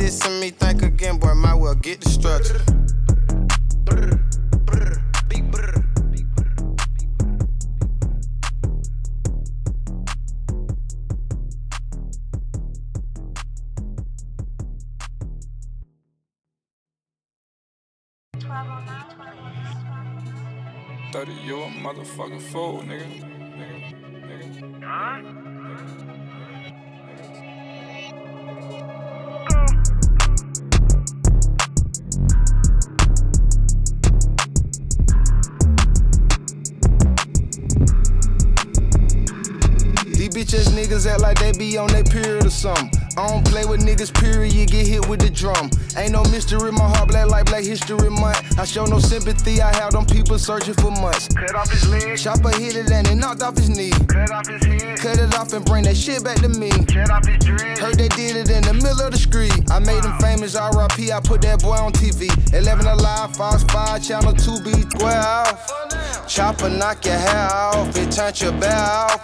dissing me, think again, boy, might well get the structure. Big brr. 30, you a motherfucking fool, nigga. Huh? These bitch ass niggas act like they be on their period or something. I don't play with niggas, period, get hit with the drum. Ain't no mystery, my heart black like Black History Month. I show no sympathy, I have them people searching for months. Cut off his leg. Chopper hit it and it knocked off his knee. Cut off his head. Cut it off and bring that shit back to me. Cut off his dread. Heard they did it in the middle of the street. I made them famous, R.I.P. I put that boy on TV. 11 Alive, Fox 5, Channel 2B, square off. Chopper knock your hair off, it turned your bear off.